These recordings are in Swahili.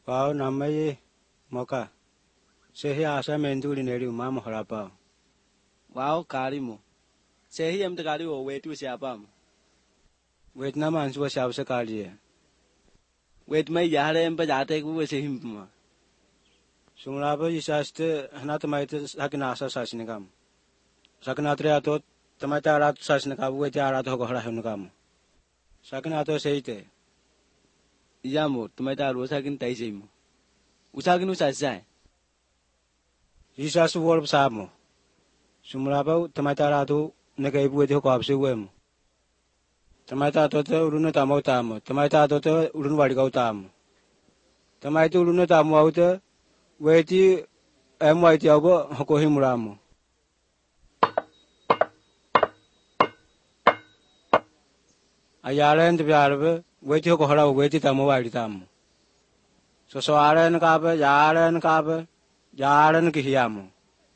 Pao namai moka. Sehi asa mentuli neri umama harapao. Wow, karimu. Sehi em te kari o wetu siapa mo. Vietnam ansua siapa sekali. Wet mai yare em pa jate ku sehi mo. Sumulapa isaste hanata maite sakinasa sasinekam. Sakinatre ato tamaita arat sasinekam weti arat hokohara hunekam. Sakinato seite. Iya mo, tumai ta rosa kin tai sei mo. Usakin usasai. Isasu wolf samo. Sumulapa tamaita aratu nekaibu weti hokapsi wemo. Tamaita ato te urunu tamo tamo. Tamaita ato te urunu warikau tamo. Tamaita urunu tamo aute weti waiti abo hokohi muramo. Ayaren te biarbe weti hokohara weti tamo wari tamo. So aren kabe yaren kihiyamo.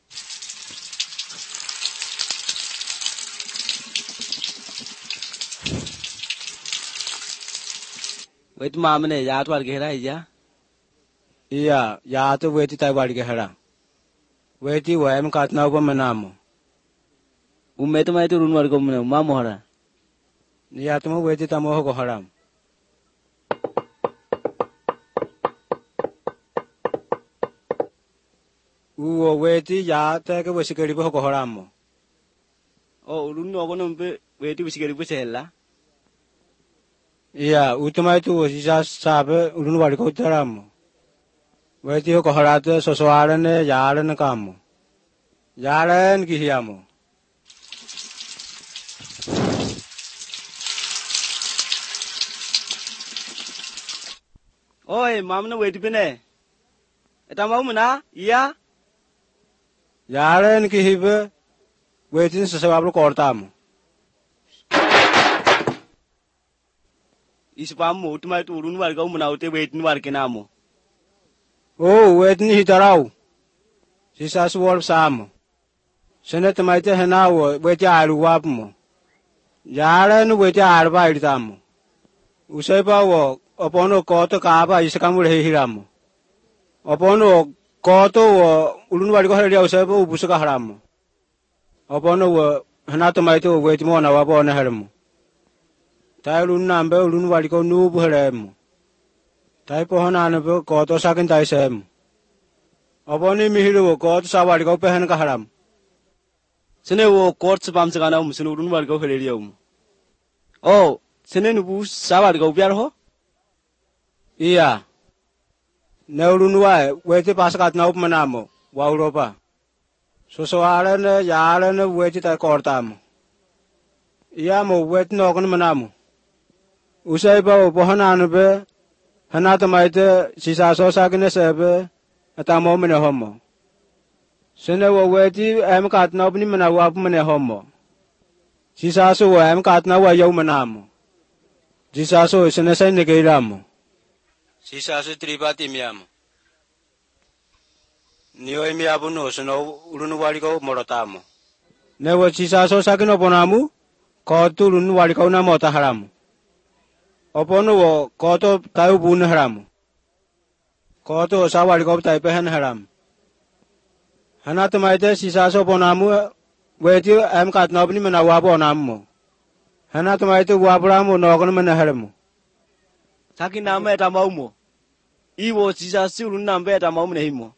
Wet mamane ya to argera iya. Iya, ya to weti tai wari gehara. Weti wem katna upa manamo. Umme to mai to run war ko mne ma mohara. Iya tumo weti tamo hokoharam. Uwo weti ya teke wesikeri po hokoharamo. O run no kono mpe weti bisigeri po sella. Iya, utumai tu wasisa sabe urunu wari kau teramo. Weti hokoharate sosoarene yaren kamo. Yaren kihiyamo. Oi, mamna weti pene. Eta mau mena? Iya. Yaren kihibe wetin sesewablu kortamo. Ispam mo tumai to run war ko mena ute wetin war kenamo. Oh, wetin hitarau. Sisasu wolf samo. Sene tamaite henawo weti aru wapmo. Yaren weti arba iritamo. Usaipa wo opono koto kaaba isakamul hehiramo. Opono koto wo ulun wari ko haria usaipa ubusuka haramo. Opono wo hanata maite wo weti mo na wapo na hermo. Tai ulun nambe ulun wari ko nubu heremo. Tai pohona anabe koto sakin tai sem. Oponi mihiru wo koto sawari ko pehen ka haram. Sene wo court pam se kana musunu run war ko heleri um. Oh, sene nubu sawar ko biar ho? Iya. Neulun wae weti pasakat na upmanamo wa Europa. Sosoarene yarene weti tai kortamo. Iya mo weti nokon manamo. Usaipa wo pohona anabe hanata maite sisaso sakine sebe atamo mene homo. Sene wo weti katna upni mana wap mene homo. Sisaso wo katna wa yau manamo. Sisaso sene sai negeiramo. Sisaso tribati miyamo. Niyo imiyabu no seno ulunu wariko morotamo. Newo sisaso sakino ponamu kotu ulunu wariko na mota haramu. Opono wo koto tayu bun haramu. Koto sa wariko tai pehen haramu. Hanata maite sisaso ponamu weti katna upni mana wapo namu. Hanata maite wapuramu nokon mana haramu. Sakin nama eta mau mo. Iwo sisa si run nambe eta mau mne himo.